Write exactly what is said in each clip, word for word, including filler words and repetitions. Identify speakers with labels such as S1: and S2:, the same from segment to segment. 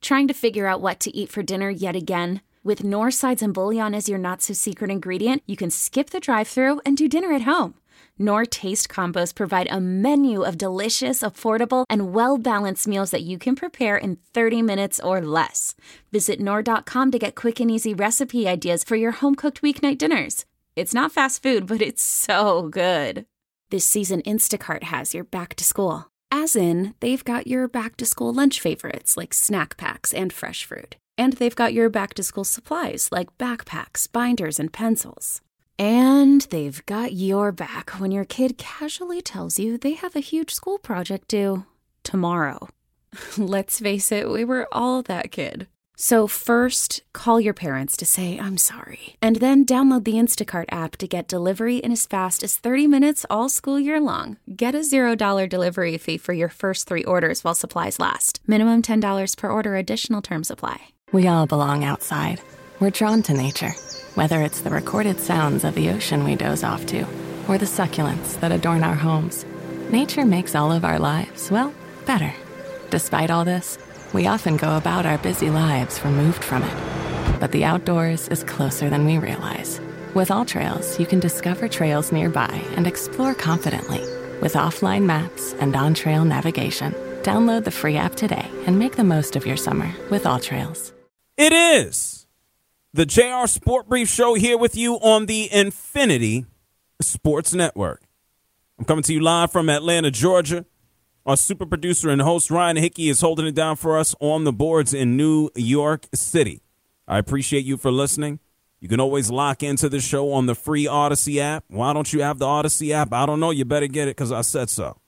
S1: Trying to figure out what to eat for dinner yet again? With Knorr sides and bouillon as your not-so-secret ingredient, you can skip the drive-thru and do dinner at home. Knorr Taste Combos provide a menu of delicious, affordable, and well-balanced meals that you can prepare in thirty minutes or less. Visit Knorr dot com to get quick and easy recipe ideas for your home-cooked weeknight dinners. It's not fast food, but it's so good. This season, Instacart has your back-to-school. As in, they've got your back-to-school lunch favorites like snack packs and fresh fruit. And they've got your back-to-school supplies like backpacks, binders, and pencils. And they've got your back when your kid casually tells you they have a huge school project due tomorrow. Let's face it, we were all that kid. So first, call your parents to say, I'm sorry. And then download the Instacart app to get delivery in as fast as thirty minutes all school year long. Get a zero dollar delivery fee for your first three orders while supplies last. Minimum ten dollars per order. Additional terms apply.
S2: We all belong outside. We're drawn to nature. Whether it's the recorded sounds of the ocean we doze off to, or the succulents that adorn our homes, nature makes all of our lives, well, better. Despite all this, we often go about our busy lives removed from it. But the outdoors is closer than we realize. With AllTrails, you can discover trails nearby and explore confidently. With offline maps and on-trail navigation, download the free app today and make the most of your summer with AllTrails.
S3: It is the J R Sport Brief Show here with you on the Infinity Sports Network. I'm coming to you live from Atlanta, Georgia. Our super producer and host, Ryan Hickey, is holding it down for us on the boards in New York City. I appreciate you for listening. You can always lock into the show on the free Odyssey app. Why don't you have the Odyssey app? I don't know. You better get it because I said so.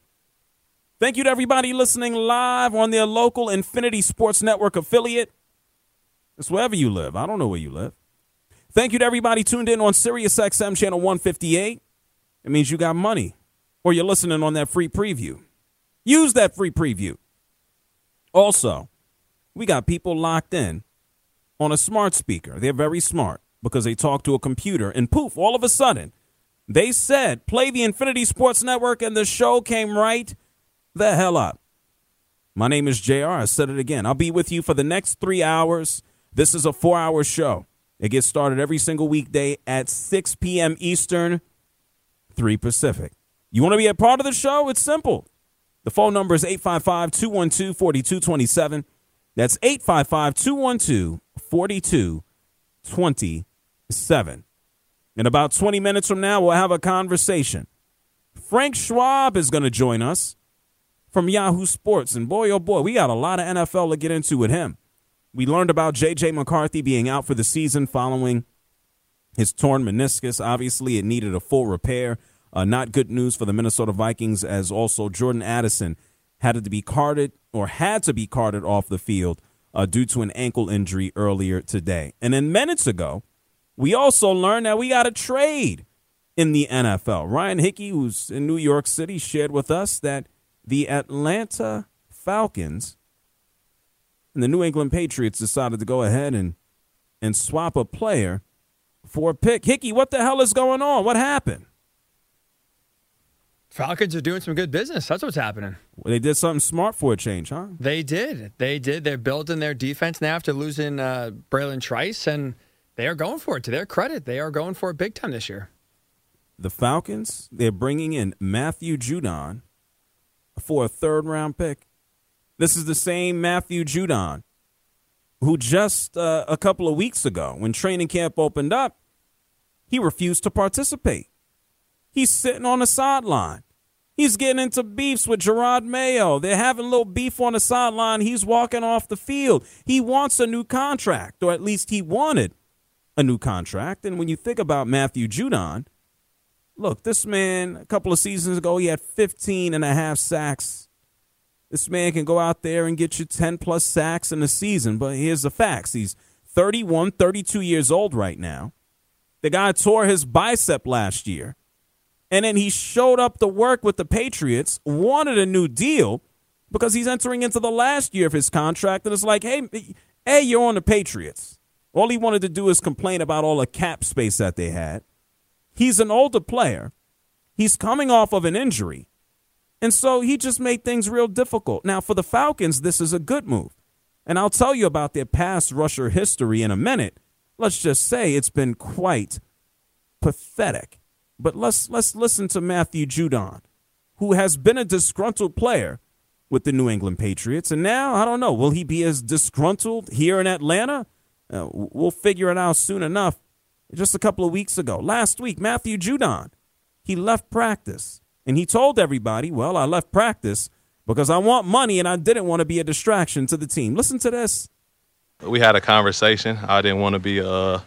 S3: Thank you to everybody listening live on their local Infinity Sports Network affiliate. It's wherever you live. I don't know where you live. Thank you to everybody tuned in on Sirius X M channel one fifty-eight. It means you got money or you're listening on that free preview. Use that free preview. Also, we got people locked in on a smart speaker. They're very smart because they talk to a computer and poof, all of a sudden, they said, play the Infinity Sports Network, and the show came right the hell up. My name is J R. I said it again. I'll be with you for the next three hours. This is a four-hour show. It gets started every single weekday at six p.m. Eastern, three Pacific. You want to be a part of the show? It's simple. The phone number is eight five five, two one two, four two two seven. That's eight five five, two one two, four two two seven. In about twenty minutes from now, we'll have a conversation. Frank Schwab is going to join us from Yahoo Sports. And boy, oh boy, we got a lot of N F L to get into with him. We learned about J J. McCarthy being out for the season following his torn meniscus. Obviously, it needed a full repair. Uh, not good news for the Minnesota Vikings, as also Jordan Addison had to be carted or had to be carted off the field uh, due to an ankle injury earlier today. And then minutes ago, we also learned that we got a trade in the N F L. Ryan Hickey, who's in New York City, shared with us that the Atlanta Falcons and the New England Patriots decided to go ahead and, and swap a player for a pick. Hickey, what the hell is going on? What happened?
S4: Falcons are doing some good business. That's what's happening.
S3: Well, they did something smart for a change, huh?
S4: They did. They did. They're building their defense now after losing uh, Braylon Trice, and they are going for it. To their credit, they are going for it big time this year.
S3: The Falcons, they're bringing in Matthew Judon for a third-round pick. This is the same Matthew Judon who just uh, a couple of weeks ago, when training camp opened up, he refused to participate. He's sitting on the sideline. He's getting into beefs with Gerard Mayo. They're having a little beef on the sideline. He's walking off the field. He wants a new contract, or at least he wanted a new contract. And when you think about Matthew Judon, look, this man, a couple of seasons ago, he had fifteen and a half sacks. This man can go out there and get you ten-plus sacks in a season. But here's the facts. He's thirty-one, thirty-two years old right now. The guy tore his bicep last year. And then he showed up to work with the Patriots, wanted a new deal because he's entering into the last year of his contract. And it's like, hey, hey, you're on the Patriots. All he wanted to do is complain about all the cap space that they had. He's an older player. He's coming off of an injury. And so he just made things real difficult. Now, for the Falcons, this is a good move. And I'll tell you about their pass rusher history in a minute. Let's just say it's been quite pathetic. But let's let's listen to Matthew Judon, who has been a disgruntled player with the New England Patriots. And now, I don't know, will he be as disgruntled here in Atlanta? Uh, we'll figure it out soon enough. Just a couple of weeks ago, last week, Matthew Judon, he left practice. And he told everybody, well, I left practice because I want money and I didn't want to be a distraction to the team. Listen to this.
S5: We had a conversation. I didn't want to be a,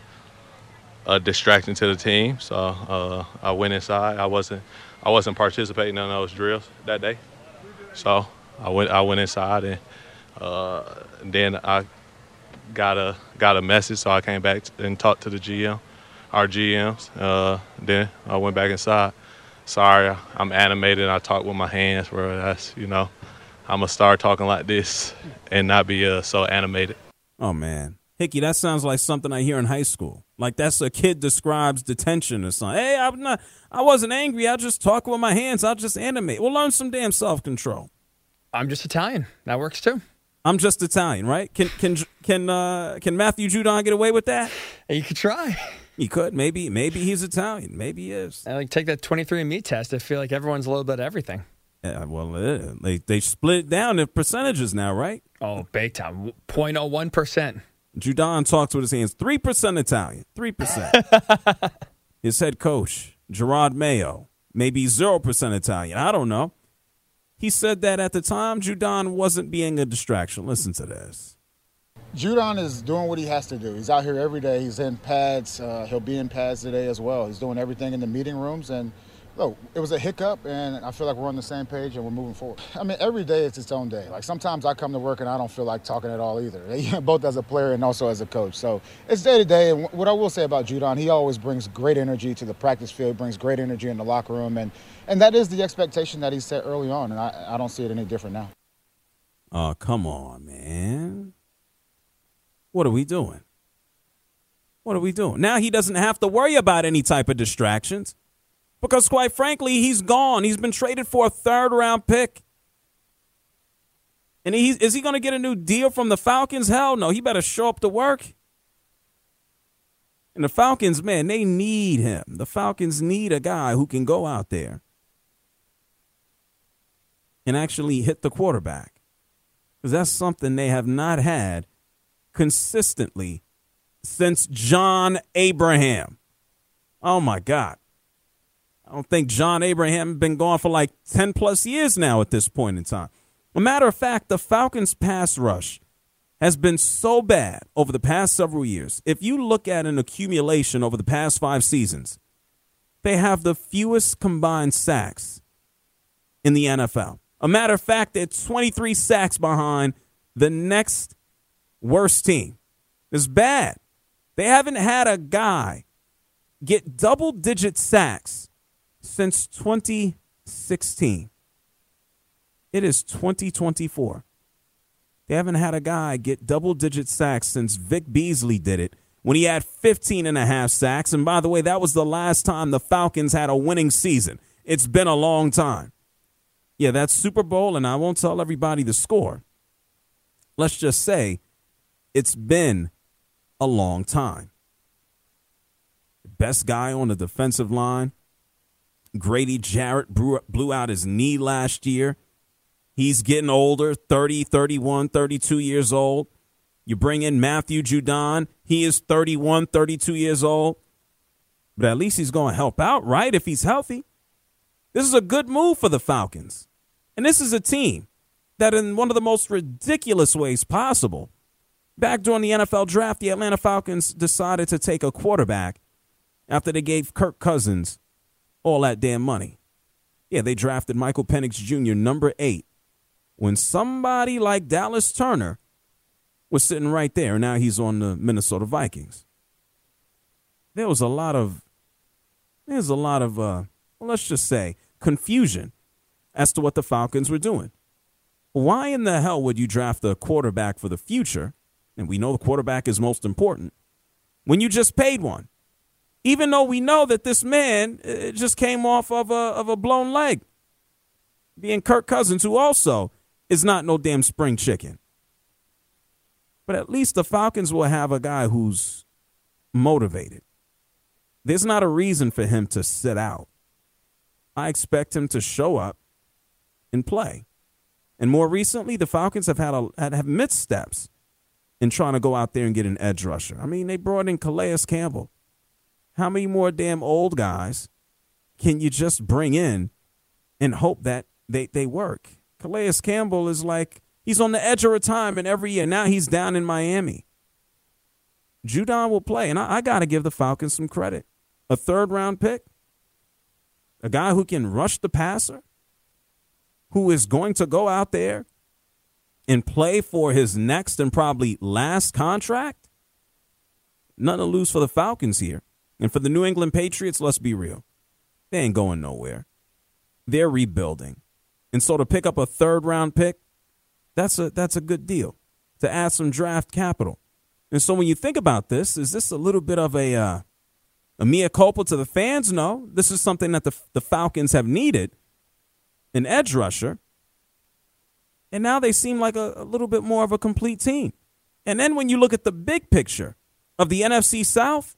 S5: a distraction to the team, so uh, I went inside. I wasn't I wasn't participating in those drills that day. So I went I went inside and uh, then I got a got a message, so I came back and talked to the G M, our G Ms. Uh, then I went back inside. Sorry, I'm animated. I talk with my hands, bro. That's, you know, I'm going to start talking like this and not be uh, so animated.
S3: Oh, man. Hickey, that sounds like something I hear in high school. Like that's a kid describes detention or something. Hey, I'm not, I wasn't angry. I just talk with my hands. I'll just animate. We'll learn some damn self-control.
S4: I'm just Italian. That works, too.
S3: I'm just Italian, right? Can can can uh, can Matthew Judon get away with that?
S4: You could try.
S3: He could. Maybe maybe he's Italian. Maybe he is.
S4: I like take that twenty-three and me test. I feel like everyone's a little bit of everything.
S3: Yeah, well, uh, they they split it down in percentages now, right?
S4: Oh, big time. zero point zero one percent.
S3: Judon talks with his hands. three percent Italian. three percent. His head coach, Gerard Mayo, maybe zero percent Italian. I don't know. He said that at the time, Judon wasn't being a distraction. Listen to this.
S6: Judon is doing what he has to do. He's out here every day. He's in pads. Uh, he'll be in pads today as well. He's doing everything in the meeting rooms. And, look, it was a hiccup, and I feel like we're on the same page and we're moving forward. I mean, every day it's its own day. Like, sometimes I come to work and I don't feel like talking at all either, both as a player and also as a coach. So it's day to day. And what I will say about Judon, he always brings great energy to the practice field, brings great energy in the locker room. And, and that is the expectation that he set early on, and I, I don't see it any different now.
S3: Oh, come on, man. What are we doing? What are we doing? Now he doesn't have to worry about any type of distractions because, quite frankly, he's gone. He's been traded for a third-round pick. And he, is he going to get a new deal from the Falcons? Hell no. He better show up to work. And the Falcons, man, they need him. The Falcons need a guy who can go out there and actually hit the quarterback, because that's something they have not had consistently since John Abraham. Oh, my God. I don't think John Abraham has been gone for like ten plus years now at this point in time. A matter of fact, the Falcons' pass rush has been so bad over the past several years. If you look at an accumulation over the past five seasons, they have the fewest combined sacks in the N F L. A matter of fact, they're twenty-three sacks behind the next worst team. It's bad. They haven't had a guy get double-digit sacks since twenty sixteen. It is twenty twenty-four. They haven't had a guy get double-digit sacks since Vic Beasley did it when he had fifteen and a half sacks. And by the way, that was the last time the Falcons had a winning season. It's been a long time. Yeah, that's Super Bowl, and I won't tell everybody the score. Let's just say it's been a long time. Best guy on the defensive line, Grady Jarrett, blew out his knee last year. He's getting older, thirty, thirty-one, thirty-two years old. You bring in Matthew Judon. He is thirty-one, thirty-two years old. But at least he's going to help out, right, if he's healthy. This is a good move for the Falcons. And this is a team that in one of the most ridiculous ways possible, back during the N F L draft, the Atlanta Falcons decided to take a quarterback after they gave Kirk Cousins all that damn money. Yeah, they drafted Michael Penix Junior number eight when somebody like Dallas Turner was sitting right there, and now he's on the Minnesota Vikings. There was a lot of, there's a lot of, uh, well, let's just say, confusion as to what the Falcons were doing. Why in the hell would you draft a quarterback for the future, and we know the quarterback is most important, when you just paid one? Even though we know that this man uh, just came off of a, of a blown leg, being Kirk Cousins, who also is not no damn spring chicken. But at least the Falcons will have a guy who's motivated. There's not a reason for him to sit out. I expect him to show up and play. And more recently, the Falcons have had a have missteps in trying to go out there and get an edge rusher. I mean, they brought in Calais Campbell. How many more damn old guys can you just bring in and hope that they, they work? Calais Campbell is like, he's on the edge of retirement every year. Now he's down in Miami. Judon will play, and I, I got to give the Falcons some credit. A third-round pick, a guy who can rush the passer, who is going to go out there and play for his next and probably last contract. Nothing to lose for the Falcons here. And for the New England Patriots, let's be real. They ain't going nowhere. They're rebuilding. And so to pick up a third-round pick, that's a that's a good deal to add some draft capital. And so when you think about this, is this a little bit of a uh, a mea culpa to the fans? No. This is something that the, the Falcons have needed, an edge rusher. And now they seem like a, a little bit more of a complete team. And then when you look at the big picture of the N F C South,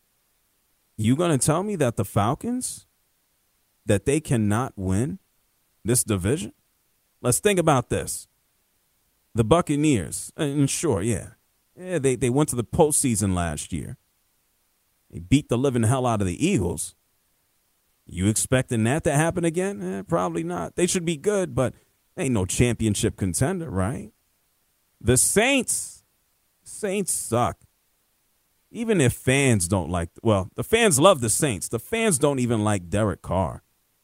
S3: you going to tell me that the Falcons, that they cannot win this division? Let's think about this. The Buccaneers, and sure, yeah. Yeah, they, they went to the postseason last year. They beat the living hell out of the Eagles. You expecting that to happen again? Eh, probably not. They should be good, but ain't no championship contender, right? The Saints, Saints suck. Even if fans don't like, well, the fans love the Saints. The fans don't even like Derek Carr.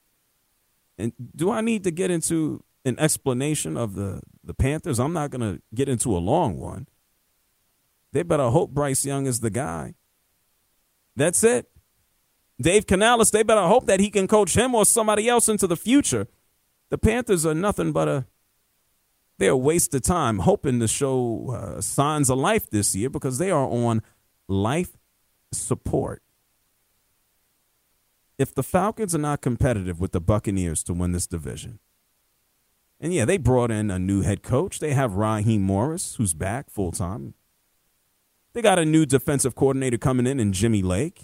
S3: And do I need to get into an explanation of the, the Panthers? I'm not going to get into a long one. They better hope Bryce Young is the guy. That's it. Dave Canales, they better hope that he can coach him or somebody else into the future. The Panthers are nothing but a, they're a waste of time hoping to show uh, signs of life this year because they are on life support. If the Falcons are not competitive with the Buccaneers to win this division, and yeah, they brought in a new head coach. They have Raheem Morris, who's back full-time. They got a new defensive coordinator coming in in Jimmy Lake.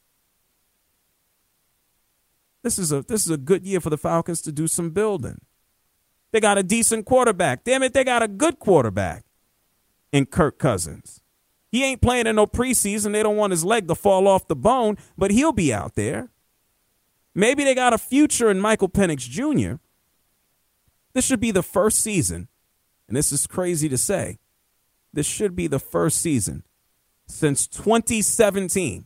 S3: This is a this is a good year for the Falcons to do some building. They got a decent quarterback. Damn it, they got a good quarterback in Kirk Cousins. He ain't playing in no preseason. They don't want his leg to fall off the bone, but he'll be out there. Maybe they got a future in Michael Penix Junior This should be the first season, and this is crazy to say, this should be the first season since twenty seventeen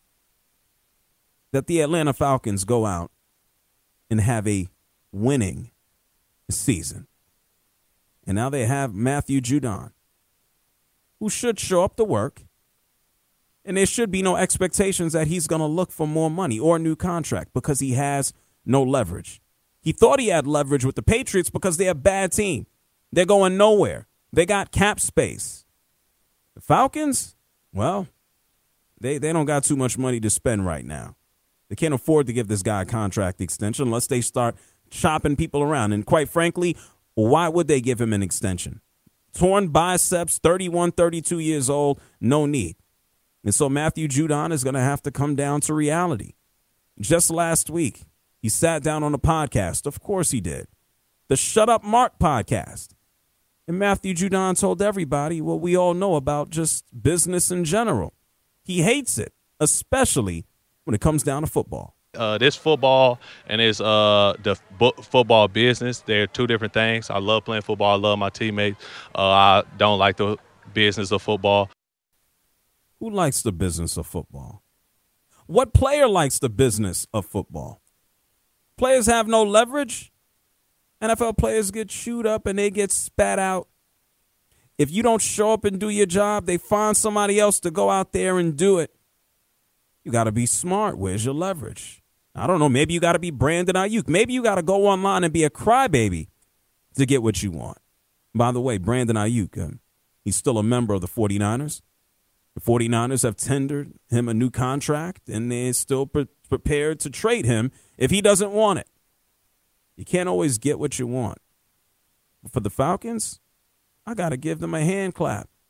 S3: that the Atlanta Falcons go out and have a winning season. And now they have Matthew Judon, who should show up to work, and there should be no expectations that he's going to look for more money or a new contract because he has no leverage. He thought he had leverage with the Patriots because they're a bad team. They're going nowhere. They got cap space. The Falcons, well, they, they don't got too much money to spend right now. They can't afford to give this guy a contract extension unless they start chopping people around. And quite frankly, why would they give him an extension? Torn biceps, thirty-one, thirty-two years old, no need. And so Matthew Judon is going to have to come down to reality. Just last week, he sat down on a podcast. Of course he did. The Shut Up Mark podcast. And Matthew Judon told everybody what we all know about just business in general. He hates it, especially when it comes down to football.
S5: Uh, this football and this uh, the bu- football business, they're two different things. I love playing football. I love my teammates. Uh, I don't like the business of football.
S3: Who likes the business of football? What player likes the business of football? Players have no leverage. N F L players get chewed up and they get spat out. If you don't show up and do your job, they find somebody else to go out there and do it. You got to be smart. Where's your leverage? I don't know. Maybe you got to be Brandon Ayuk. Maybe you got to go online and be a crybaby to get what you want. By the way, Brandon Ayuk, uh, he's still a member of the 49ers. The 49ers have tendered him a new contract, and they're still pre- prepared to trade him if he doesn't want it. You can't always get what you want. But for the Falcons, I got to give them a hand clap.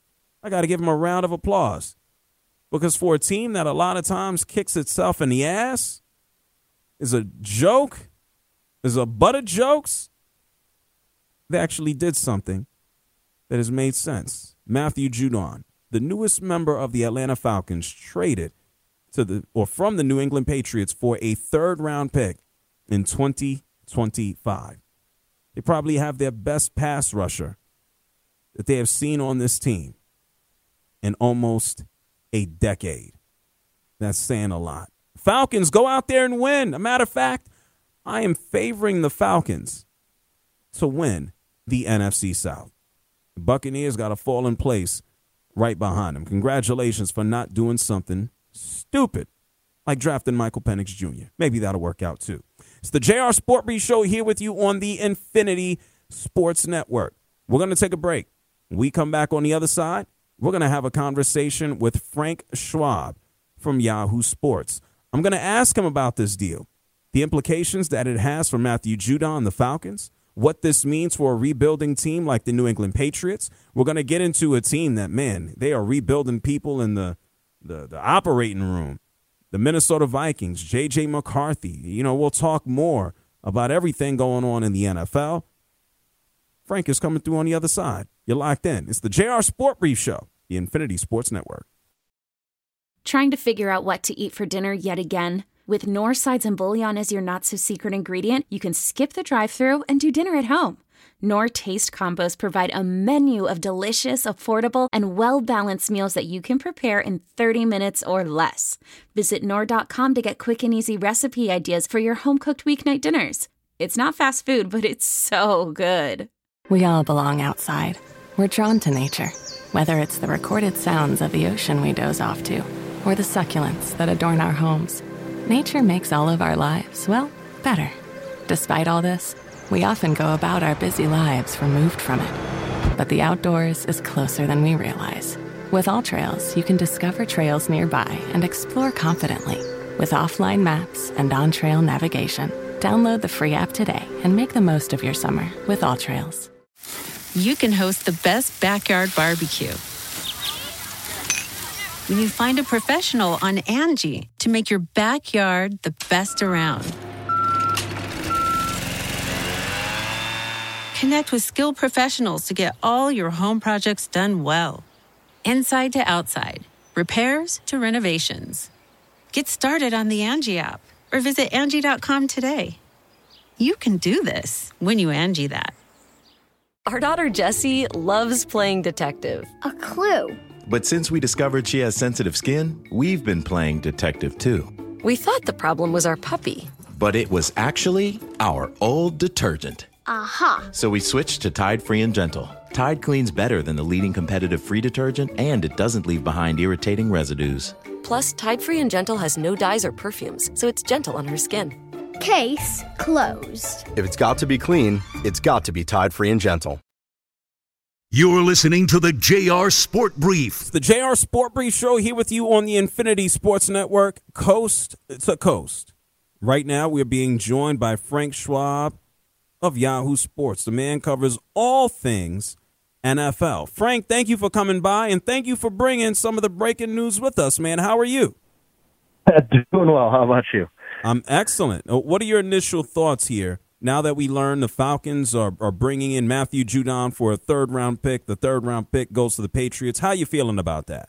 S3: I got to give him a round of applause. Because for a team that a lot of times kicks itself in the ass, is a joke, is a butt of jokes, they actually did something that has made sense. Matthew Judon, the newest member of the Atlanta Falcons, traded to the or from the New England Patriots for a third round pick in twenty twenty-five. They probably have their best pass rusher that they have seen on this team in almost a decade. That's saying a lot. Falcons, go out there and win. A matter of fact, I am favoring the Falcons to win the N F C South. The Buccaneers got to fall in place right behind them. Congratulations for not doing something stupid like drafting Michael Penix Junior Maybe that'll work out too. It's the J R Sport Brief Show here with you on the Infinity Sports Network. We're going to take a break. When we come back on the other side, we're going to have a conversation with Frank Schwab from Yahoo Sports. I'm going to ask him about this deal, the implications that it has for Matthew Judon and the Falcons, what this means for a rebuilding team like the New England Patriots. We're going to get into a team that, man, they are rebuilding people in the, the, the operating room. The Minnesota Vikings, J J McCarthy. You know, we'll talk more about everything going on in the N F L. Frank is coming through on the other side. You're locked in. It's the J R Sport Brief Show, the Infinity Sports Network.
S1: Trying to figure out what to eat for dinner yet again? With Knorr sides and bouillon as your not-so-secret ingredient, you can skip the drive-thru and do dinner at home. Knorr Taste Combos provide a menu of delicious, affordable, and well-balanced meals that you can prepare in thirty minutes or less. Visit Knorr dot com to get quick and easy recipe ideas for your home-cooked weeknight dinners. It's not fast food, but it's so good.
S2: We all belong outside. We're drawn to nature, whether it's the recorded sounds of the ocean we doze off to, or the succulents that adorn our homes. Nature makes all of our lives, well, better. Despite all this, we often go about our busy lives removed from it. But the outdoors is closer than we realize. With AllTrails, you can discover trails nearby and explore confidently. With offline maps and on-trail navigation, download the free app today and make the most of your summer with AllTrails.
S7: You can host the best backyard barbecue when you find a professional on Angie to make your backyard the best around. Connect with skilled professionals to get all your home projects done well. Inside to outside, repairs to renovations. Get started on the Angie app or visit Angie dot com today. You can do this when you Angie that.
S8: Our daughter Jessie loves playing detective.
S9: A clue.
S10: But since we discovered she has sensitive skin, we've been playing detective too.
S8: We thought the problem was our puppy.
S10: But it was actually our old detergent.
S9: Aha.
S10: So we switched to Tide Free and Gentle. Tide cleans better than the leading competitive free detergent, and it doesn't leave behind irritating residues.
S8: Plus, Tide Free and Gentle has no dyes or perfumes, so it's gentle on her skin.
S9: Case closed.
S11: If it's got to be clean, it's got to be Tide Free and Gentle.
S12: You're listening to the J R Sport Brief.
S3: It's the J R Sport Brief Show here with you on the Infinity Sports Network, coast to coast. Right now, we're being joined by Frank Schwab of Yahoo Sports. The man covers all things N F L. Frank, thank you for coming by, and thank you for bringing some of the breaking news with us, man. How are you?
S13: Doing well. How about you?
S3: I'm excellent. What are your initial thoughts here now that we learn the Falcons are, are bringing in Matthew Judon for a third-round pick? The third-round pick goes to the Patriots. How are you feeling about that?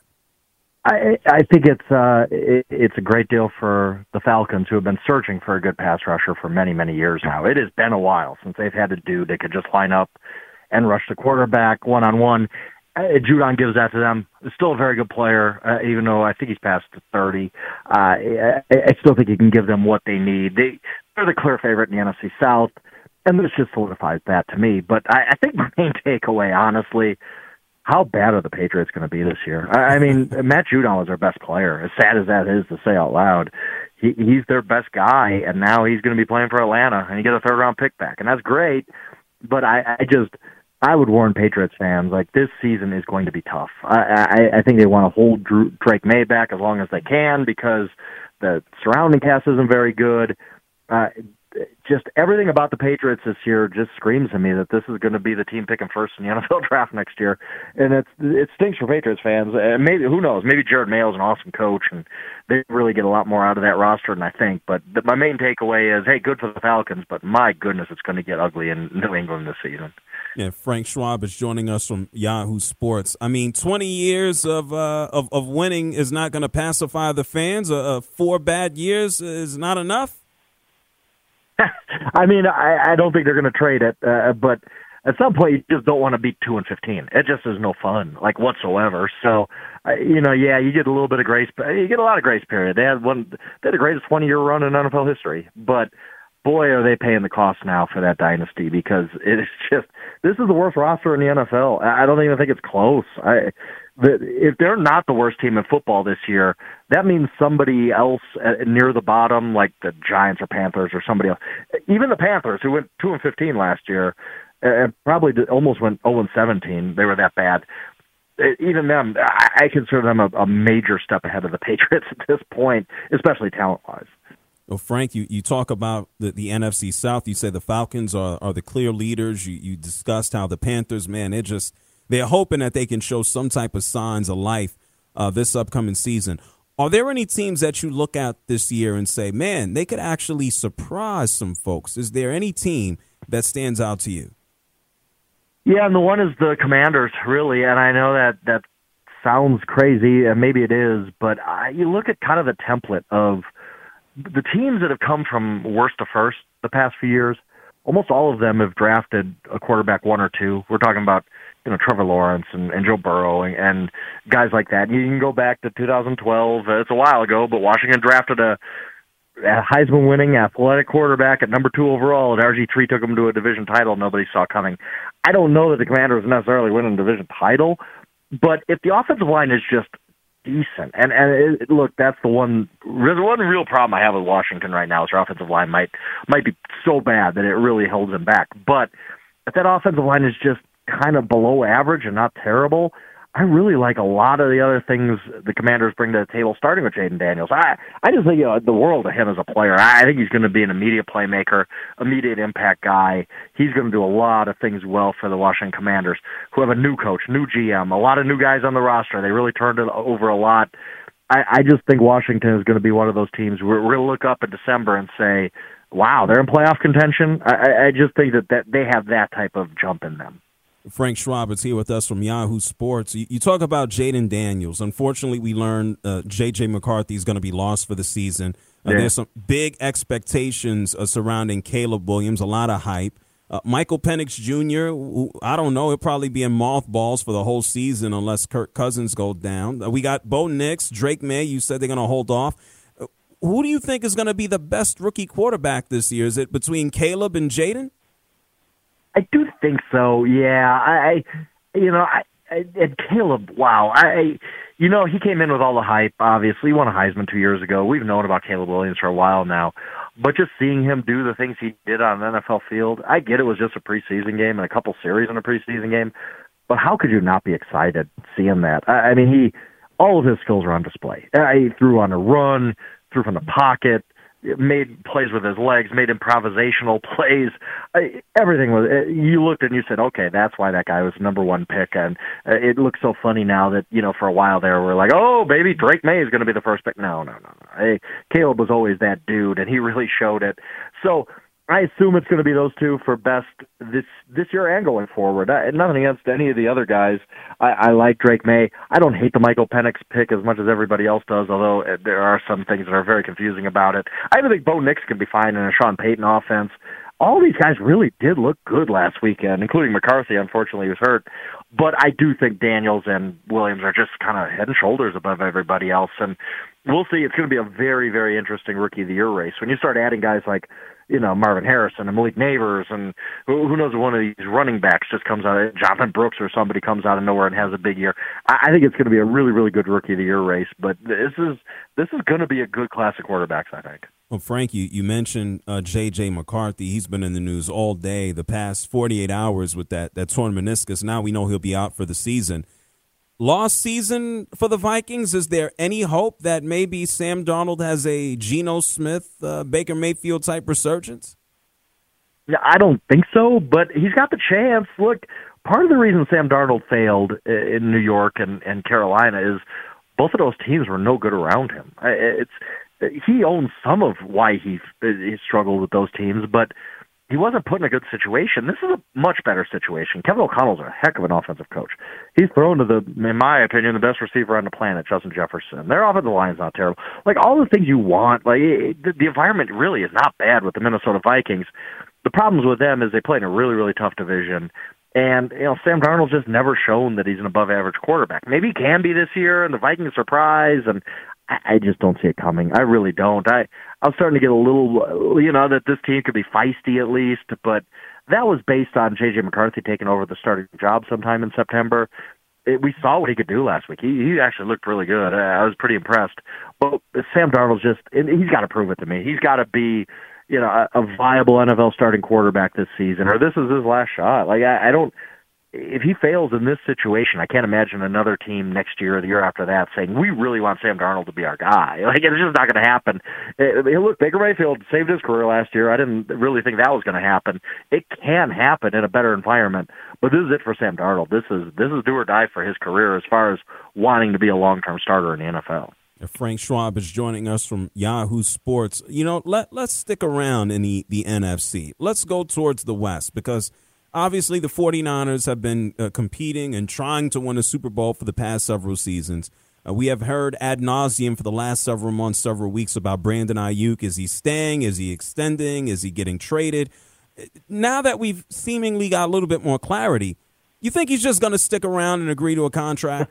S13: I, I think it's uh, it, it's a great deal for the Falcons, who have been searching for a good pass rusher for many, many years now. It has been a while since they've had a dude that could just line up and rush the quarterback one-on-one. Uh, Judon gives that to them. He's still a very good player, uh, even though I think he's past thirty. Uh, I, I still think he can give them what they need. They, they're the clear favorite in the N F C South, and this just solidifies that to me. But I, I think my main takeaway, honestly, how bad are the Patriots going to be this year? I, I mean, Matt Judon was their best player, as sad as that is to say out loud. He, he's their best guy, and now he's going to be playing for Atlanta, and you get a third-round pick back, and that's great. But I, I just... I would warn Patriots fans, like, this season is going to be tough. I, I, I think they want to hold Drew, Drake May back as long as they can because the surrounding cast isn't very good. Uh, just everything about the Patriots this year just screams to me that this is going to be the team picking first in the N F L draft next year. And it's, it stinks for Patriots fans. And maybe, who knows, maybe Jared Mayo is an awesome coach and they really get a lot more out of that roster than I think. But the, my main takeaway is, hey, good for the Falcons, but my goodness, it's going to get ugly in New England this season.
S3: Yeah, Frank Schwab is joining us from Yahoo Sports. I mean, twenty years of uh, of, of winning is not going to pacify the fans. Uh, uh, four bad years is not enough.
S13: I mean, I, I don't think they're going to trade it, uh, but at some point you just don't want to be two and fifteen. It just is no fun, like whatsoever. So, uh, you know, yeah, you get a little bit of grace. You get a lot of grace period. They had one. They had the greatest twenty-year run in N F L history, but boy, are they paying the cost now for that dynasty, because it is just, this is the worst roster in the N F L. I don't even think it's close. I, the, if they're not the worst team in football this year, that means somebody else near the bottom, like the Giants or Panthers or somebody else. Even the Panthers, who went two and fifteen last year, and probably almost went zero and seventeen. They were that bad. Even them, I consider them a, a major step ahead of the Patriots at this point, especially talent-wise.
S3: Well, Frank, you, you talk about the, the N F C South. You say the Falcons are, are the clear leaders. You, you discussed how the Panthers, man, they're just they're hoping that they can show some type of signs of life uh, this upcoming season. Are there any teams that you look at this year and say, man, they could actually surprise some folks? Is there any team that stands out to you?
S13: Yeah, and the one is the Commanders, really. And I know that that sounds crazy, and maybe it is, but I, you look at kind of the template of the teams that have come from worst to first the past few years. Almost all of them have drafted a quarterback one or two. We're talking about, you know, Trevor Lawrence and, and Joe Burrow and, and guys like that. You can go back to two thousand twelve. It's a while ago, but Washington drafted a, a Heisman-winning athletic quarterback at number two overall, and R G three took him to a division title nobody saw coming. I don't know that the Commanders necessarily win a division title, but if the offensive line is just decent, and and it, look, that's the one the one real problem I have with Washington right now is their offensive line might might be so bad that it really holds them back. But if that offensive line is just kind of below average and not terrible, I really like a lot of the other things the Commanders bring to the table, starting with Jaden Daniels. I I just think, you know, the world of him as a player. I think he's going to be an immediate playmaker, immediate impact guy. He's going to do a lot of things well for the Washington Commanders, who have a new coach, new G M, a lot of new guys on the roster. They really turned it over a lot. I, I just think Washington is going to be one of those teams where we're going to look up in December and say, wow, they're in playoff contention. I, I just think that, that they have that type of jump in them.
S3: Frank Schwab is here with us from Yahoo Sports. You, you talk about Jaden Daniels. Unfortunately, we learned uh, J J. McCarthy is going to be lost for the season. Uh, yeah. There's some big expectations uh, surrounding Caleb Williams, a lot of hype. Uh, Michael Penix Junior, who, I don't know, he'll probably be in mothballs for the whole season unless Kirk Cousins goes down. Uh, we got Bo Nix, Drake May. You said they're going to hold off. Uh, who do you think is going to be the best rookie quarterback this year? Is it between Caleb and Jaden?
S13: I do think so. Yeah, I, I you know, I, I, and Caleb. Wow, I, you know, he came in with all the hype. Obviously, he won a Heisman two years ago. We've known about Caleb Williams for a while now, but just seeing him do the things he did on an N F L field, I get it was just a preseason game and a couple series in a preseason game, but how could you not be excited seeing that? I, I mean, he, all of his skills are on display. He threw on a run, threw from the pocket, made plays with his legs, made improvisational plays. I, everything was, you looked and you said, okay, that's why that guy was number one pick. And it looks so funny now that, you know, for a while there, we're like, oh, baby, Drake May is going to be the first pick. No, no, no, no. Hey, Caleb was always that dude, and he really showed it. So I assume it's going to be those two for best this this year and going forward. I, nothing against any of the other guys. I, I like Drake May. I don't hate the Michael Penix pick as much as everybody else does, although there are some things that are very confusing about it. I even think Bo Nix can be fine in a Sean Payton offense. All these guys really did look good last weekend, including McCarthy. Unfortunately, he was hurt. But I do think Daniels and Williams are just kind of head and shoulders above everybody else. And we'll see. It's going to be a very, very interesting Rookie of the Year race. When you start adding guys like, you know, Marvin Harrison and Malik Neighbors, and who, who knows if one of these running backs just comes out, Jonathan Brooks or somebody comes out of nowhere and has a big year. I, I think it's going to be a really, really good Rookie of the Year race. But this is this is going to be a good class of quarterbacks, I think.
S3: Well, Frank, you, you mentioned uh, J J. McCarthy. He's been in the news all day, the past forty-eight hours with that, that torn meniscus. Now we know he'll be out for the season. Lost season for the Vikings. Is there any hope that maybe Sam Darnold has a Geno Smith, uh, Baker Mayfield type resurgence?
S13: I don't think so, but he's got the chance. Look, part of the reason Sam Darnold failed in New York and, and Carolina is both of those teams were no good around him. It's he owns some of why he, he struggled with those teams, but he wasn't put in a good situation. This is a much better situation. Kevin O'Connell's a heck of an offensive coach. He's thrown to the, in my opinion, the best receiver on the planet, Justin Jefferson. Their offensive line's not terrible. Like, all the things you want, like, it, the, the environment really is not bad with the Minnesota Vikings. The problems with them is they play in a really, really tough division. And, you know, Sam Darnold's just never shown that he's an above-average quarterback. Maybe he can be this year, and the Vikings surprise, and I, I just don't see it coming. I really don't. I, I'm starting to get a little, you know, that this team could be feisty at least, but that was based on J J. McCarthy taking over the starting job sometime in September. It, we saw what he could do last week. He, he actually looked really good. I, I was pretty impressed. But Sam Darnold's just, he's got to prove it to me. He's got to be, you know, a, a viable N F L starting quarterback this season, or this is his last shot. Like, I, I don't, if he fails in this situation, I can't imagine another team next year or the year after that saying, we really want Sam Darnold to be our guy. Like, it's just not going to happen. It, it, look, Baker Mayfield saved his career last year. I didn't really think that was going to happen. It can happen in a better environment, but this is it for Sam Darnold. This is, this is do or die for his career as far as wanting to be a long-term starter in the N F L.
S3: Frank Schwab is joining us from Yahoo Sports. You know, let, let's stick around in the, the N F C. Let's go towards the West, because obviously the 49ers have been uh, competing and trying to win a Super Bowl for the past several seasons. Uh, we have heard ad nauseum for the last several months, several weeks about Brandon Ayuk. Is he staying? Is he extending? Is he getting traded? Now that we've seemingly got a little bit more clarity, you think he's just going to stick around and agree to a contract?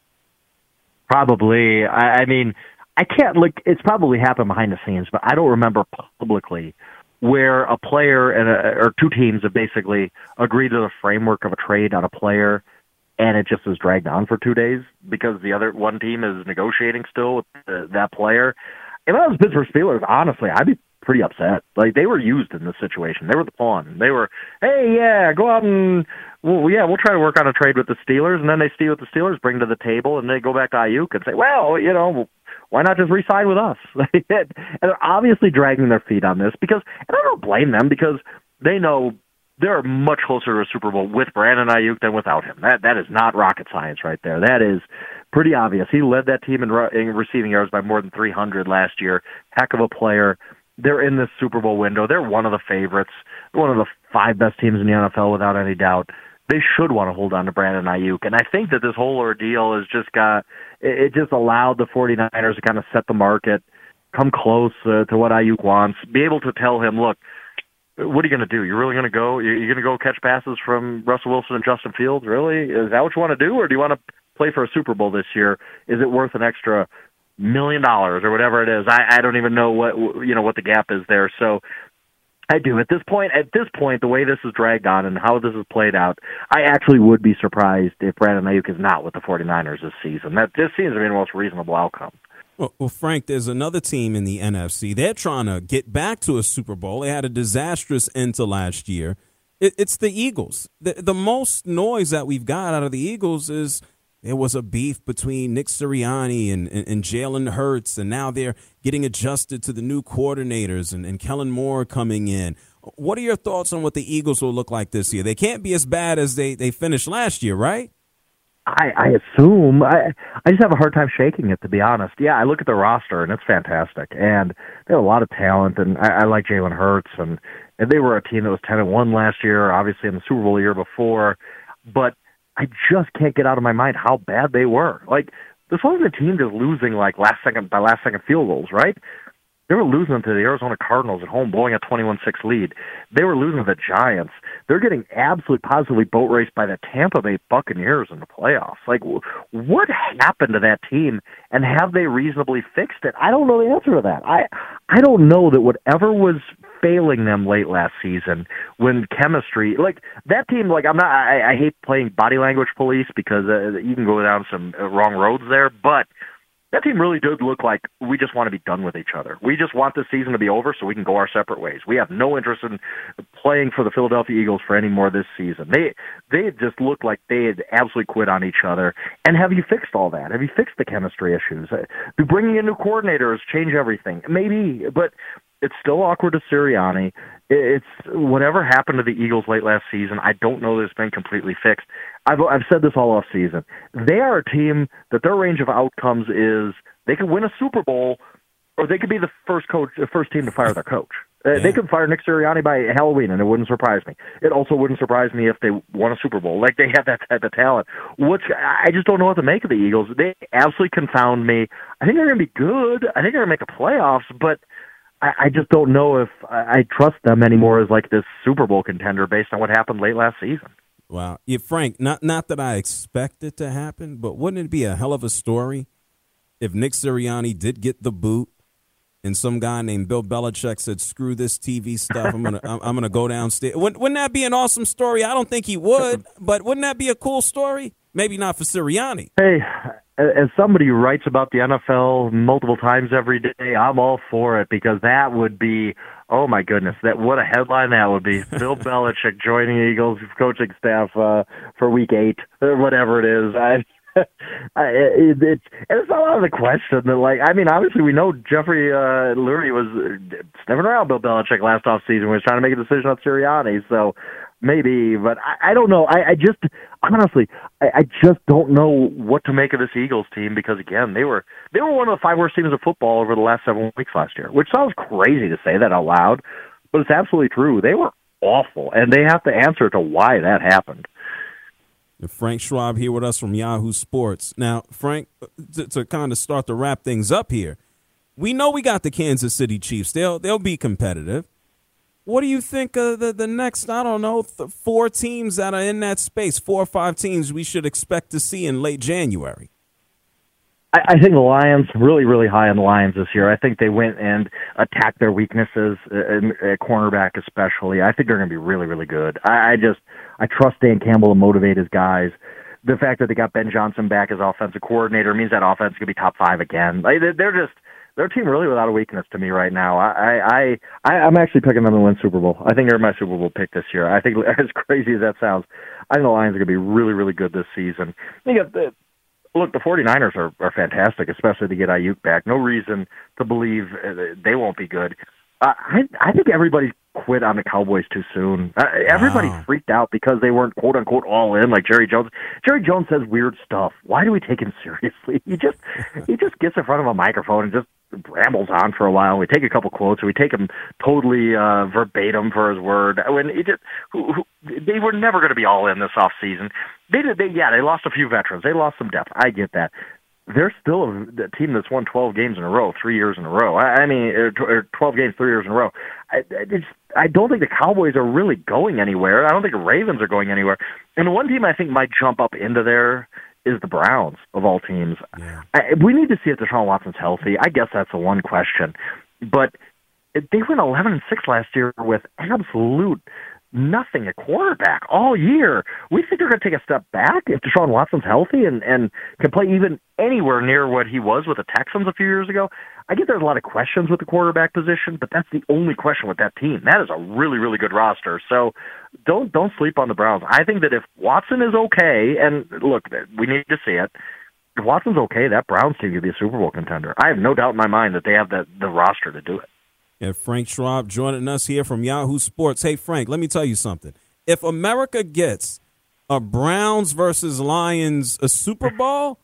S13: Probably. I, I mean, I can't look. It's probably happened behind the scenes, but I don't remember publicly where a player and a, or two teams have basically agreed to the framework of a trade on a player, and it just is dragged on for two days because the other one team is negotiating still with the, that player. If I was Pittsburgh Steelers, honestly, I'd be pretty upset. Like, they were used in this situation. They were the pawn. They were, hey, yeah, go out and, well, yeah, we'll try to work on a trade with the Steelers, and then they see what the Steelers bring to the table, and they go back to Ayuk and say, well, you know, why not just re-sign with us? And they're obviously dragging their feet on this because, and I don't blame them, because they know they're much closer to a Super Bowl with Brandon Ayuk than without him. That That is not rocket science right there. That is pretty obvious. He led that team in, in receiving yards by more than three hundred last year. Heck of a player. They're in this Super Bowl window. They're one of the favorites, one of the five best teams in the N F L without any doubt. They should want to hold on to Brandon Ayuk. And I think that this whole ordeal has just got, it just allowed the 49ers to kind of set the market, come close uh, to what Ayuk wants, be able to tell him, look, what are you going to do? You're really going to go, you're going to go catch passes from Russell Wilson and Justin Fields? Really? Is that what you want to do? Or do you want to play for a Super Bowl this year? Is it worth an extra million dollars or whatever it is? I, I don't even know what, you know, what the gap is there. So I do. At this point, at this point, the way this is dragged on and how this is played out, I actually would be surprised if Brandon Ayuk is not with the 49ers this season. That this seems to be the most reasonable outcome.
S3: Well, well, Frank, there's another team in the N F C. They're trying to get back to a Super Bowl. They had a disastrous end to last year. It, it's the Eagles. The, the most noise that we've got out of the Eagles is there was a beef between Nick Sirianni and, and, and Jalen Hurts, and now they're getting adjusted to the new coordinators and, and Kellen Moore coming in. What are your thoughts on what the Eagles will look like this year? They can't be as bad as they, they finished last year, right?
S13: I, I assume. I I just have a hard time shaking it, to be honest. Yeah, I look at the roster, and it's fantastic. And they have a lot of talent, and I, I like Jalen Hurts. And, and they were a team that was ten and one last year, obviously in the Super Bowl the year before. But I just can't get out of my mind how bad they were. Like, this wasn't a team just losing like last second by last second field goals, right? They were losing to the Arizona Cardinals at home, blowing a twenty-one six lead. They were losing to the Giants. They're getting absolutely positively boat raced by the Tampa Bay Buccaneers in the playoffs. Like, what happened to that team, and have they reasonably fixed it? I don't know the answer to that. I I don't know that whatever was failing them late last season, when chemistry, like that team, like I'm not, I, I hate playing body language police because uh, you can go down some uh, wrong roads there, but that team really did look like we just want to be done with each other. We just want this season to be over so we can go our separate ways. We have no interest in playing for the Philadelphia Eagles for any more this season. They they just looked like they had absolutely quit on each other. And have you fixed all that? Have you fixed the chemistry issues? Do bringing in new coordinators change everything? Maybe, but it's still awkward to Sirianni. It's whatever happened to the Eagles late last season. I don't know that it's been completely fixed. I've I've said this all off season. They are a team that their range of outcomes is they could win a Super Bowl, or they could be the first coach, the first team to fire their coach. Uh, yeah. They could fire Nick Sirianni by Halloween, and it wouldn't surprise me. It also wouldn't surprise me if they won a Super Bowl. Like, they have that type of talent. Which I just don't know what to make of the Eagles. They absolutely confound me. I think they're going to be good. I think they're going to make the playoffs, but I, I just don't know if I, I trust them anymore as like this Super Bowl contender based on what happened late last season.
S3: Wow. Yeah, Frank, not not that I expect it to happen, but wouldn't it be a hell of a story if Nick Sirianni did get the boot and some guy named Bill Belichick said, "Screw this T V stuff. I'm gonna I'm, I'm gonna go downstairs." Wouldn't, wouldn't that be an awesome story? I don't think he would, but wouldn't that be a cool story? Maybe not for Sirianni.
S13: Hey, as somebody who writes about the N F L multiple times every day, I'm all for it, because that would be, oh my goodness, that what a headline that would be. Bill Belichick joining the Eagles coaching staff uh, for week eight, or whatever it is. I, I, it, it's it's not out of the question that, like, I mean, obviously we know Jeffrey uh, Lurie was sniffing around Bill Belichick last offseason. Was trying to make a decision on Sirianni, so maybe, but I, I don't know. I, I just, honestly, I, I just don't know what to make of this Eagles team, because again, they were they were one of the five worst teams of football over the last seven weeks last year, which sounds crazy to say that out loud, but it's absolutely true. They were awful, and they have to answer to why that happened.
S3: Frank Schwab here with us from Yahoo Sports. Now, Frank, to, to kind of start to wrap things up here, we know we got the Kansas City Chiefs. They'll they'll be competitive. What do you think of the, the next, I don't know, th- four teams that are in that space, four or five teams we should expect to see in late January?
S13: I, I think the Lions, really, really high on the Lions this year. I think they went and attacked their weaknesses, at cornerback especially. I think they're going to be really, really good. I, I just, I trust Dan Campbell to motivate his guys. The fact that they got Ben Johnson back as offensive coordinator means that offense is going to be top five again. Like, they're just, they're a team really without a weakness to me right now. I, I, I, I'm actually picking them to win Super Bowl. I think they're my Super Bowl pick this year. I think, as crazy as that sounds, I think the Lions are going to be really, really good this season. You got the, look, the 49ers are, are fantastic, especially to get Ayuk back. No reason to believe they won't be good. Uh, I, I think everybody quit on the Cowboys too soon. Uh, everybody
S3: Wow.
S13: freaked out because they weren't quote unquote all in like Jerry Jones. Jerry Jones says weird stuff. Why do we take him seriously? He just he just gets in front of a microphone and just rambles on for a while. We take a couple quotes and we take him totally uh, verbatim for his word. When he just who, who, they were never going to be all in this off season. They did. They yeah. They lost a few veterans. They lost some depth. I get that. They're still a, a team that's won twelve games in a row, three years in a row. I, I mean, or, or twelve games, three years in a row. I, I, just, I don't think the Cowboys are really going anywhere. I don't think the Ravens are going anywhere. And the one team I think might jump up into there is the Browns, of all teams.
S3: Yeah.
S13: I, we need to see if Deshaun Watson's healthy. I guess that's the one question. But they went eleven and six last year with absolute nothing at quarterback all year. We think they're going to take a step back if Deshaun Watson's healthy and, and can play even anywhere near what he was with the Texans a few years ago. I get there's a lot of questions with the quarterback position, but that's the only question with that team. That is a really, really good roster. So don't don't sleep on the Browns. I think that if Watson is okay, and look, we need to see it, if Watson's okay, that Browns team could be a Super Bowl contender. I have no doubt in my mind that they have the, the roster to do it.
S3: And Frank Schwab joining us here from Yahoo Sports. Hey, Frank, let me tell you something. If America gets a Browns versus Lions a Super Bowl,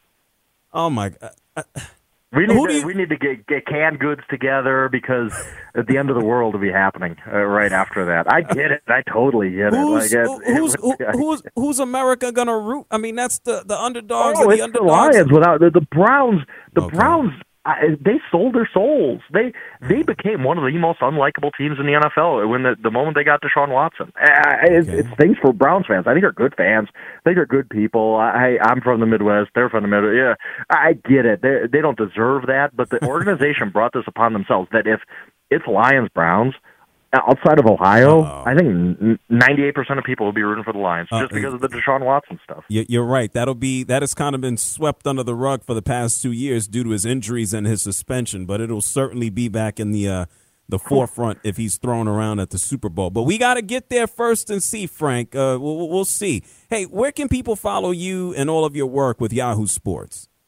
S3: oh, my God.
S13: We need,
S3: Who
S13: to,
S3: do you-
S13: we need to get, get canned goods together, because at the end of the world will be happening uh, right after that. I get it. I totally get
S3: Who's,
S13: it.
S3: who,
S13: Like, it,
S3: who's,
S13: it,
S3: who, who's, who's America going to root? I mean, that's the, the underdogs
S13: Oh,
S3: and
S13: it's
S3: the
S13: the
S3: underdogs.
S13: Lions without the, the Browns. The
S3: Okay.
S13: Browns, I, they sold their souls. They they became one of the most unlikable teams in the N F L when the, the moment they got Deshaun Watson. I, it,
S3: Okay.
S13: It's things for Browns fans. I think they're good fans. I think they're good people. I, I'm from the Midwest. They're from the Midwest. Yeah, I get it. They they don't deserve that, but the organization brought this upon themselves. That if it's Lions Browns, outside of Ohio,
S3: Uh-oh.
S13: I think ninety-eight percent of people will be rooting for the Lions
S3: Uh,
S13: just because of the Deshaun Watson stuff.
S3: You- You're right. That'll be that has kind of been swept under the rug for the past two years due to his injuries and his suspension. But it'll certainly be back in the uh, the forefront if he's thrown around at the Super Bowl. But we got to get there first and see, Frank. Uh, we'll, we'll see. Hey, where can people follow you and all of your work with Yahoo Sports?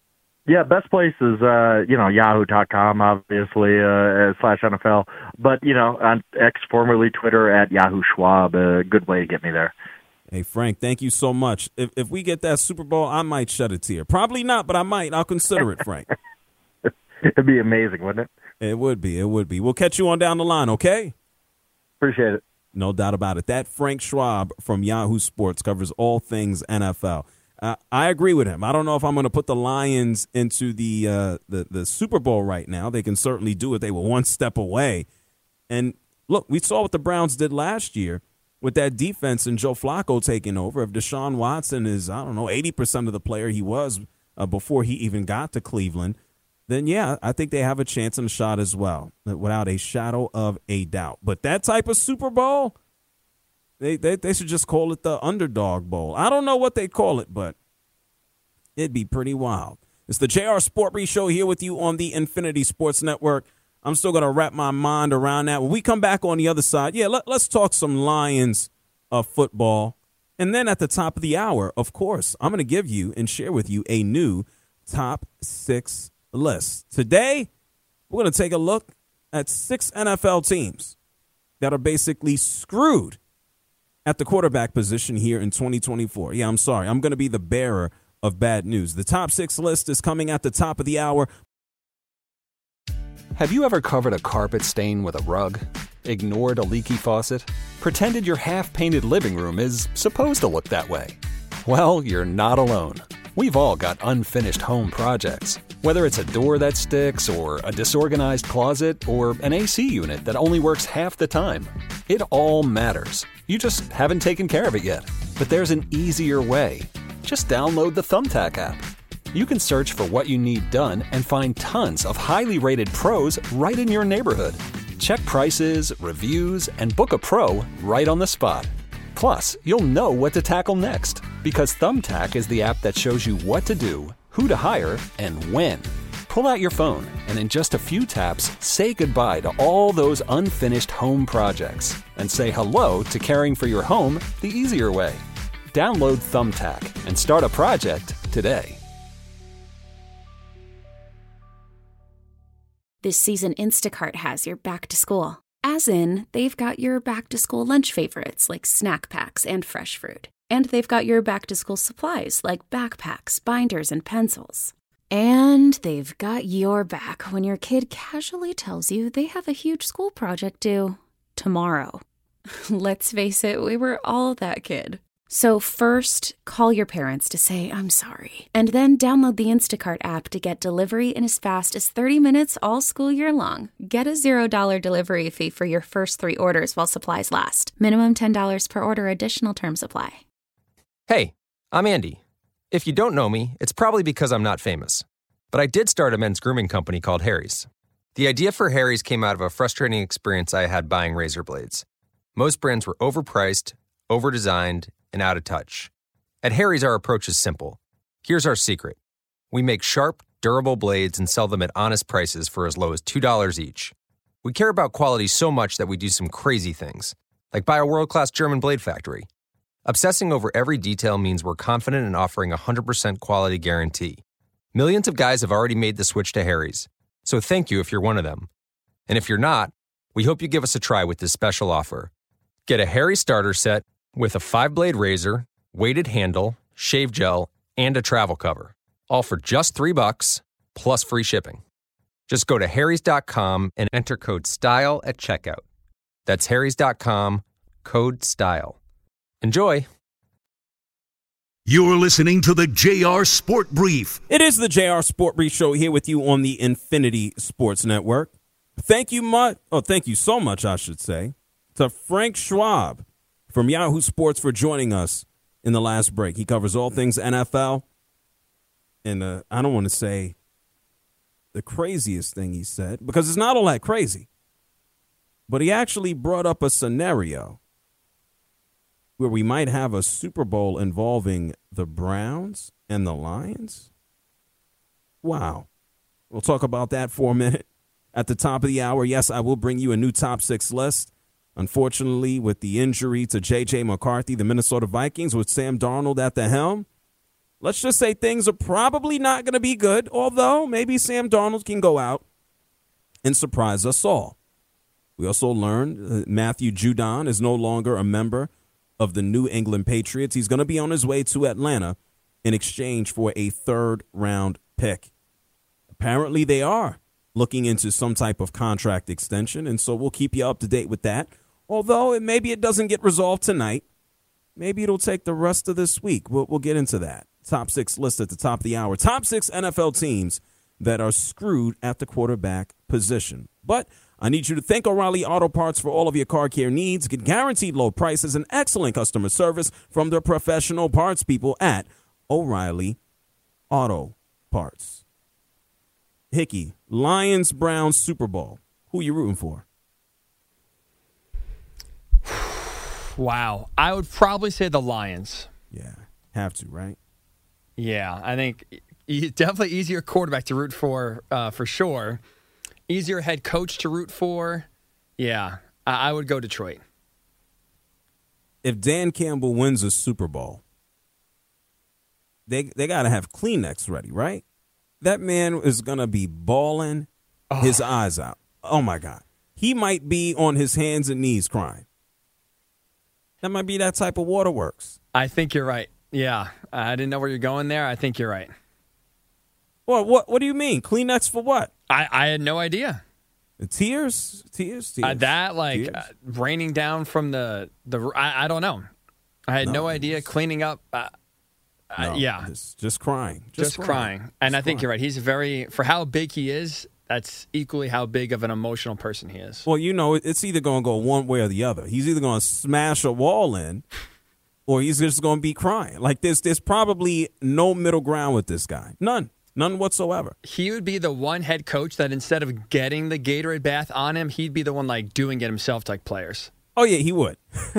S13: Yeah, best place is, uh, you know, yahoo dot com, obviously, uh, slash N F L. But, you know, on X, formerly Twitter, at Yahoo Schwab, a good way to get me there.
S3: Hey, Frank, thank you so much. If if we get that Super Bowl, I might shed a tear. Probably not, but I might. I'll consider it, Frank.
S13: It'd be amazing, wouldn't it?
S3: It would be. It would be. We'll catch you on down the line, okay?
S13: Appreciate it.
S3: No doubt about it. That Frank Schwab from Yahoo Sports covers all things N F L. Uh, I agree with him. I don't know if I'm going to put the Lions into the, uh, the the Super Bowl right now. They can certainly do it. They were one step away. And, look, we saw what the Browns did last year with that defense and Joe Flacco taking over. If Deshaun Watson is, I don't know, eighty percent of the player he was uh, before he even got to Cleveland, then, yeah, I think they have a chance and a shot as well, without a shadow of a doubt. But that type of Super Bowl, they, they, they should just call it the Underdog Bowl. I don't know what they call it, but it'd be pretty wild. It's the J R Sport Brief Show here with you on the Infinity Sports Network. I'm still going to wrap my mind around that. When we come back on the other side, yeah, let, let's talk some Lions of football. And then at the top of the hour, of course, I'm going to give you and share with you a new top six list. Today, we're going to take a look at six N F L teams that are basically screwed at the quarterback position here in twenty twenty-four. Yeah, I'm sorry. I'm going to be the bearer of bad news. The top six list is coming at the top of the hour.
S14: Have you ever covered a carpet stain with a rug? Ignored a leaky faucet? Pretended your half-painted living room is supposed to look that way? Well, you're not alone. We've all got unfinished home projects. Whether it's a door that sticks, or a disorganized closet, or an A C unit that only works half the time. It all matters. You just haven't taken care of it yet. But there's an easier way. Just download the Thumbtack app. You can search for what you need done and find tons of highly rated pros right in your neighborhood. Check prices, reviews, and book a pro right on the spot. Plus, you'll know what to tackle next, because Thumbtack is the app that shows you what to do, who to hire, and when. Pull out your phone and in just a few taps, say goodbye to all those unfinished home projects and say hello to caring for your home the easier way. Download Thumbtack and start a project today.
S1: This season, Instacart has your back to school. As in, they've got your back to school lunch favorites like snack packs and fresh fruit. And they've got your back to school supplies like backpacks, binders, and pencils. And they've got your back when your kid casually tells you they have a huge school project due tomorrow. Let's face it, we were all that kid. So first, call your parents to say, I'm sorry. And then download the Instacart app to get delivery in as fast as thirty minutes all school year long. Get a zero dollar delivery fee for your first three orders while supplies last. Minimum ten dollars per order. Additional terms apply.
S15: Hey, I'm Andy. If you don't know me, it's probably because I'm not famous. But I did start a men's grooming company called Harry's. The idea for Harry's came out of a frustrating experience I had buying razor blades. Most brands were overpriced, overdesigned, and out of touch. At Harry's, our approach is simple. Here's our secret. We make sharp, durable blades and sell them at honest prices for as low as two dollars each. We care about quality so much that we do some crazy things, like buy a world-class German blade factory. Obsessing over every detail means we're confident in offering a one hundred percent quality guarantee. Millions of guys have already made the switch to Harry's, so thank you if you're one of them. And if you're not, we hope you give us a try with this special offer. Get a Harry's starter set with a five-blade razor, weighted handle, shave gel, and a travel cover, all for just three bucks plus free shipping. Just go to harrys dot com and enter code STYLE at checkout. That's harrys dot com, code STYLE. Enjoy.
S12: You're listening to the J R Sport Brief.
S3: It is the J R Sport Brief Show here with you on the Infinity Sports Network. Thank you much. Oh, thank you so much, I should say, to Frank Schwab from Yahoo Sports for joining us in the last break. He covers all things N F L. And uh, I don't want to say the craziest thing he said, because it's not all that crazy. But he actually brought up a scenario where we might have a Super Bowl involving the Browns and the Lions. Wow. We'll talk about that for a minute. At the top of the hour, yes, I will bring you a new top six list. Unfortunately, with the injury to J J McCarthy, the Minnesota Vikings, with Sam Darnold at the helm, let's just say things are probably not going to be good, although maybe Sam Darnold can go out and surprise us all. We also learned uh, Matthew Judon is no longer a member of the New England Patriots. He's going to be on his way to Atlanta in exchange for a third-round pick. Apparently they are looking into some type of contract extension, and so we'll keep you up to date with that. Although it, maybe it doesn't get resolved tonight. Maybe it'll take the rest of this week. We'll, we'll get into that. Top six list at the top of the hour. Top six N F L teams that are screwed at the quarterback position. But I need you to thank O'Reilly Auto Parts for all of your car care needs. Get guaranteed low prices and excellent customer service from their professional parts people at O'Reilly Auto Parts. Hickey, Lions-Browns Super Bowl. Who you rooting for?
S4: Wow. I would probably say the Lions.
S3: Yeah, have to, right?
S4: Yeah, I think e- definitely easier quarterback to root for, uh, for sure. Easier head coach to root for. Yeah, I, I would go Detroit.
S3: If Dan Campbell wins a Super Bowl, they they got to have Kleenex ready, right? That man is going to be bawling oh. his eyes out. Oh, my God. He might be on his hands and knees crying. That might be that type of waterworks.
S4: I think you're right. Yeah. I didn't know where you're going there. I think you're right.
S3: Well, what What do you mean? Kleenex for what?
S4: I, I had no idea.
S3: The tears? Tears? Tears?
S4: Uh, that, like, uh, raining down from the... the I, I don't know. I had no, no idea. Cleaning up... Uh,
S3: no,
S4: uh, yeah.
S3: Just, just crying.
S4: Just,
S3: just
S4: crying.
S3: crying.
S4: And
S3: just
S4: I think
S3: crying.
S4: you're right. He's very... For how big he is, that's equally how big of an emotional person he is.
S3: Well, you know, it's either going to go one way or the other. He's either going to smash a wall in or he's just going to be crying. Like, there's, there's probably no middle ground with this guy. None. None whatsoever.
S4: He would be the one head coach that instead of getting the Gatorade bath on him, he'd be the one like doing it himself to like players.
S3: Oh, yeah, he would.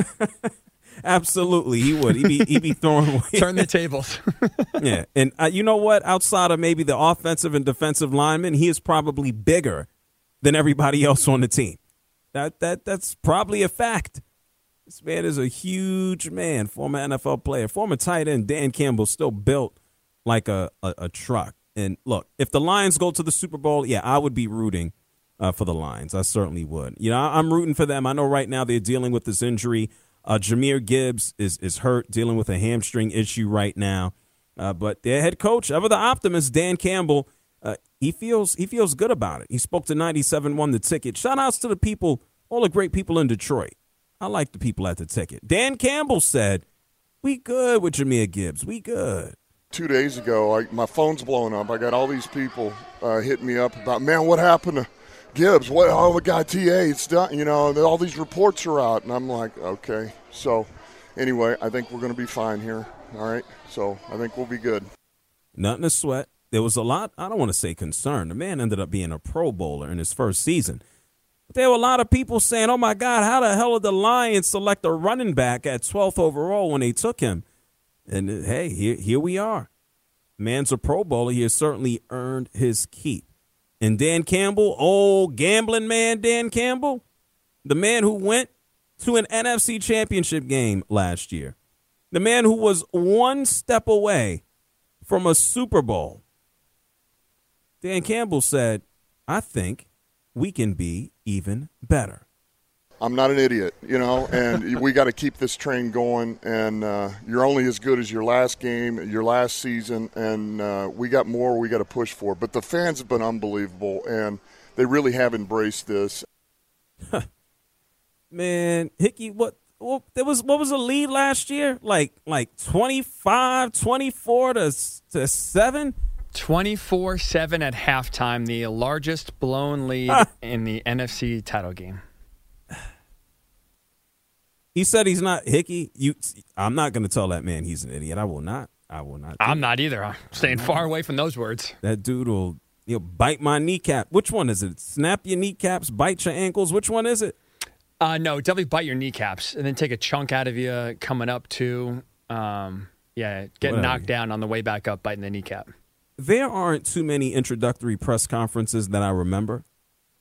S3: Absolutely, he would. He'd be, he'd be throwing away.
S4: Turn the tables.
S3: Yeah, and uh, you know what? Outside of maybe the offensive and defensive linemen, he is probably bigger than everybody else on the team. That that That's probably a fact. This man is a huge man, former N F L player, former tight end Dan Campbell, still built like a, a, a truck. And look, if the Lions go to the Super Bowl, yeah, I would be rooting uh, for the Lions. I certainly would. You know, I'm rooting for them. I know right now they're dealing with this injury. Uh, Jahmyr Gibbs is is hurt, dealing with a hamstring issue right now. Uh, but their head coach, ever the optimist, Dan Campbell, uh, he feels he feels good about it. He spoke to ninety-seven one The Ticket. Shout outs to the people, all the great people in Detroit. I like the people at The Ticket. Dan Campbell said, we good with Jahmyr Gibbs. We good.
S16: Two days ago, I, my phone's blowing up. I got all these people uh, hitting me up about, man, what happened to Gibbs? What? Oh, we got T A. It's done. You know, all these reports are out. And I'm like, okay. So, anyway, I think we're going to be fine here. All right. So, I think we'll be good.
S3: Nothing to sweat. There was a lot, I don't want to say concern. The man ended up being a Pro Bowler in his first season. But there were a lot of people saying, oh, my God, how the hell did the Lions select a running back at twelfth overall when they took him? And, hey, here, here we are. Man's a Pro Bowler. He has certainly earned his keep. And Dan Campbell, old gambling man Dan Campbell, the man who went to an N F C championship game last year, the man who was one step away from a Super Bowl, Dan Campbell said, I think we can be even better.
S16: I'm not an idiot, you know, and we got to keep this train going, and uh, you're only as good as your last game, your last season, and uh, we got more we got to push for. But the fans have been unbelievable, and they really have embraced this.
S3: Man, Hickey, what, what there was what was the lead last year? Like like twenty-five, twenty-four to to seven?
S4: twenty-four seven at halftime, the largest blown lead ah. in the N F C title game.
S3: He said he's not Hickey. You, I'm not going to tell that man he's an idiot. I will not. I will not.
S4: I'm not either. I'm staying far away from those words.
S3: That dude will you know, bite my kneecap. Which one is it? Snap your kneecaps, bite your ankles. Which one is it?
S4: Uh, no, definitely bite your kneecaps and then take a chunk out of you coming up to, um, yeah, getting knocked down on the way back up, biting the kneecap.
S3: There aren't too many introductory press conferences that I remember.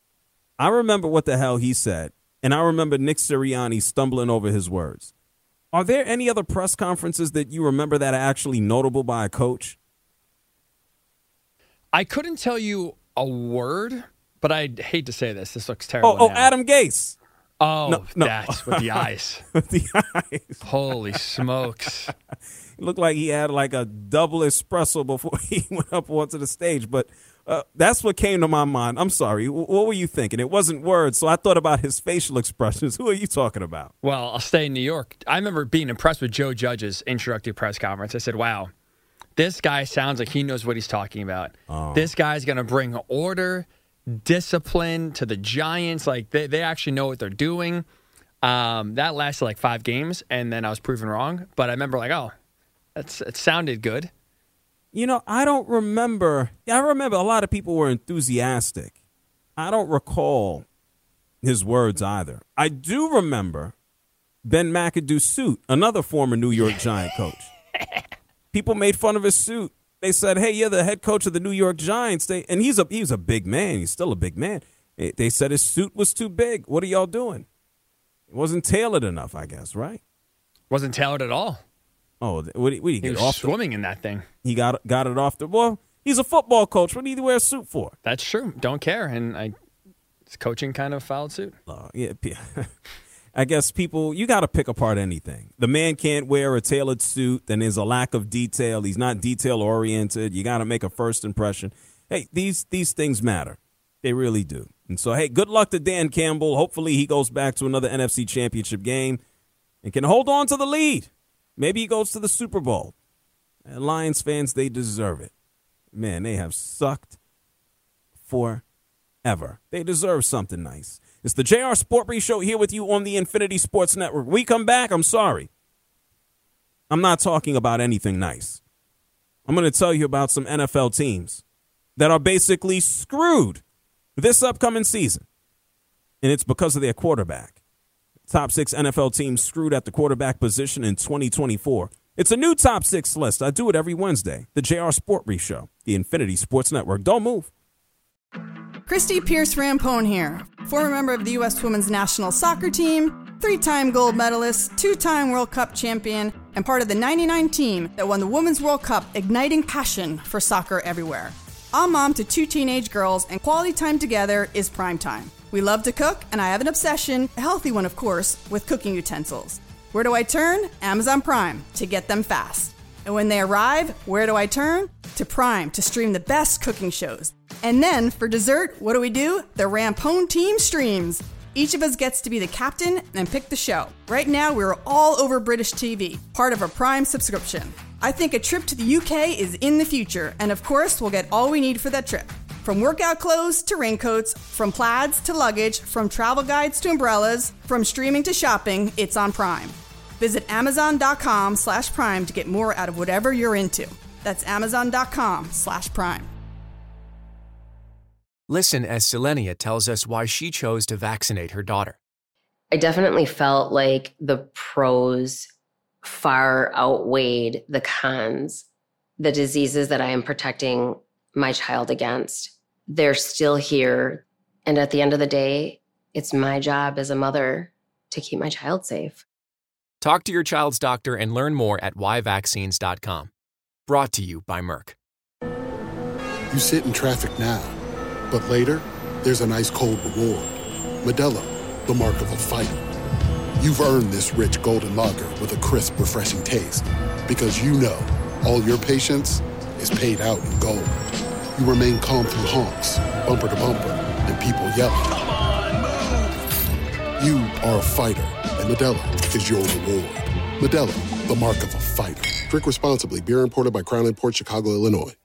S3: I remember what the hell he said. And I remember Nick Sirianni stumbling over his words. Are there any other press conferences that you remember that are actually notable by a coach?
S4: I couldn't tell you a word, but I'd hate to say this. This looks terrible.
S3: Oh, oh
S4: now.
S3: Adam Gase.
S4: Oh,
S3: No, no.
S4: that's with the eyes.
S3: With the eyes.
S4: Holy smokes.
S3: It looked like he had like a double espresso before he went up onto the stage. But uh, that's what came to my mind. I'm sorry. W- what were you thinking? It wasn't words, so I thought about his facial expressions. Who are you talking about?
S4: Well, I'll stay in New York. I remember being impressed with Joe Judge's introductory press conference. I said, wow, this guy sounds like he knows what he's talking about.
S3: Oh.
S4: This guy's going to bring order, discipline to the Giants. Like, they, they actually know what they're doing. Um, that lasted like five games, and then I was proven wrong. But I remember like, oh, that's it sounded good.
S3: You know, I don't remember. I remember a lot of people were enthusiastic. I don't recall his words either. I do remember Ben McAdoo's suit, another former New York Giant coach. People made fun of his suit. They said, hey, you're the head coach of the New York Giants. They, and he's a, he's a big man. He's still a big man. They, they said his suit was too big. What are y'all doing? It wasn't tailored enough, I guess, right?
S4: Wasn't tailored at all.
S3: Oh, what, what do you
S4: He
S3: get
S4: was
S3: off
S4: swimming in that thing.
S3: The, he got got it off the. Well, he's a football coach. What do you wear a suit for?
S4: That's true. Don't care. And I, it's coaching kind of fouled suit.
S3: Uh, yeah, I guess people, you got to pick apart anything. The man can't wear a tailored suit, then there's a lack of detail. He's not detail oriented. You got to make a first impression. Hey, these these things matter. They really do. And so, hey, good luck to Dan Campbell. Hopefully he goes back to another N F C Championship game and can hold on to the lead. Maybe he goes to the Super Bowl. And Lions fans, they deserve it. Man, they have sucked forever. They deserve something nice. It's the J R Sport Brief Show here with you on the Infinity Sports Network. We come back, I'm sorry. I'm not talking about anything nice. I'm going to tell you about some N F L teams that are basically screwed this upcoming season. And it's because of their quarterback. Top six N F L teams screwed at the quarterback position in twenty twenty-four. It's a new top six list. I do it every Wednesday. The J R Sport Brief Show, the Infinity Sports Network. Don't move.
S17: Christy Pierce Rampone here, former member of the U S Women's National Soccer Team, three-time gold medalist, two-time World Cup champion, and part of the ninety-nine team that won the Women's World Cup, igniting passion for soccer everywhere. I'm mom to two teenage girls, and quality time together is prime time. We love to cook, and I have an obsession, a healthy one of course, with cooking utensils. Where do I turn? Amazon Prime, to get them fast. And when they arrive, where do I turn? To Prime, to stream the best cooking shows. And then, for dessert, what do we do? The Rampone team streams. Each of us gets to be the captain and pick the show. Right now, we're all over British T V, part of a Prime subscription. I think a trip to the U K is in the future, and of course, we'll get all we need for that trip. From workout clothes to raincoats, from plaids to luggage, from travel guides to umbrellas, from streaming to shopping, it's on Prime. Visit amazon.com slash prime to get more out of whatever you're into. That's amazon.com slash prime.
S18: Listen as Selenia tells us why she chose to vaccinate her daughter.
S19: I definitely felt like the pros far outweighed the cons. The diseases that I am protecting my child against, they're still here. And at the end of the day, it's my job as a mother to keep my child safe.
S18: Talk to your child's doctor and learn more at why vaccines dot com. Brought to you by Merck.
S20: You sit in traffic now, but later, there's an ice-cold reward. Modelo, the mark of a fighter. You've earned this rich golden lager with a crisp, refreshing taste. Because you know, all your patience is paid out in gold. You remain calm through honks, bumper to bumper, and people yelling. Come on, move! You are a fighter, and Modelo is your reward. Modelo, the mark of a fighter. Drink responsibly. Beer imported by Crown Imports, Chicago, Illinois.